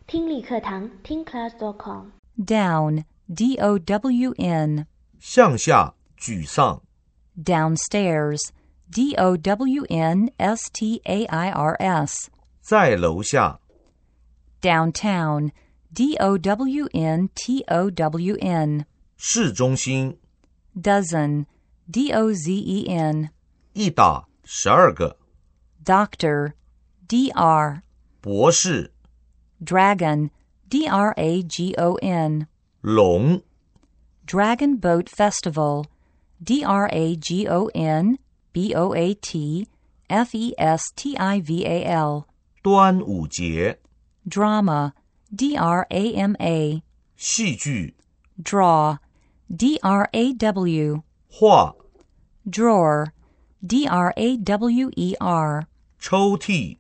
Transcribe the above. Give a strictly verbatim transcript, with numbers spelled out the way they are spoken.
听力课堂听 class dot com。 Down, D O W N. 向下，沮丧。 Downstairs, D O W N S T A I R S. 在楼下。 Downtown, D O W N T O W N. 市中心。 Dozen, D O Z E N. 一打十二个。 Doctor, D R. 博士。 Dragon, D R A G O N. 龙。 Dragon Boat Festival, D R A G O N B O A T F E S T I V A L. 端午节。 Drama, D R A M A. 戏剧。 Draw, D R A W. 画。 Drawer, D R A W E R. 抽屉。